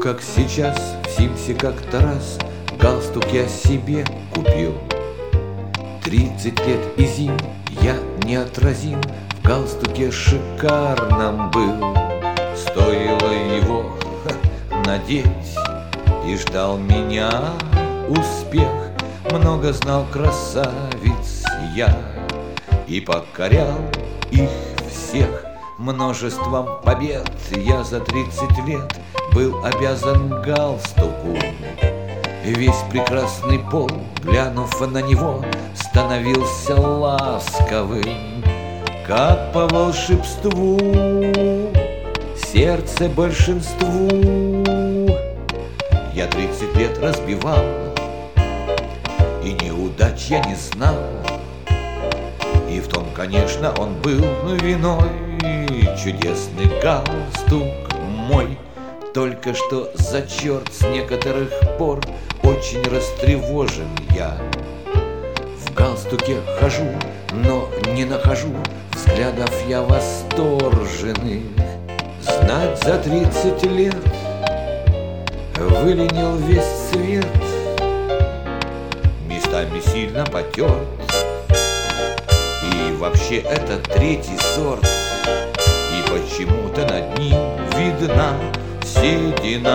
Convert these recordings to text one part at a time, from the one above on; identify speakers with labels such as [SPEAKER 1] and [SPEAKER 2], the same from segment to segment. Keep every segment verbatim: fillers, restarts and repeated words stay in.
[SPEAKER 1] как сейчас, в Симсе как-то раз галстук я себе купил. Тридцать лет и зим я неотразим в галстуке шикарном был. Стоило его ха, надеть, и ждал меня успех. Много знал красавиц я и покорял их всех. Множеством побед я за тридцать лет был обязан галстуку. Весь прекрасный пол, глянув на него, становился ласковым, как по волшебству, сердце большинству. Я тридцать лет разбивал, и неудач я не знал. И в том, конечно, он был виной. Чудесный галстук мой. Только что за черт с некоторых пор очень растревожен я. В галстуке хожу, но не нахожу взглядов я восторженных. Знать за тридцать лет выленил весь цвет, местами сильно потерт. И вообще это третий сорт, и почему-то над ним видна седина.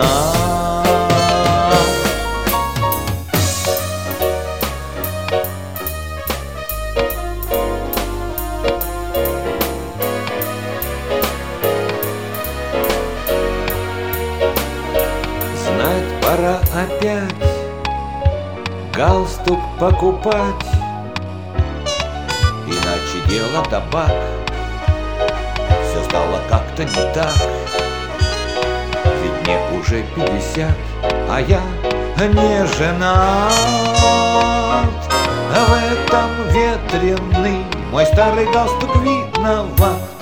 [SPEAKER 1] Знать пора опять галстук покупать, иначе дело табак. Все стало как-то не так, ведь мне уже пятьдесят, а я не женат. В этом ветреный мой старый галстук виноват.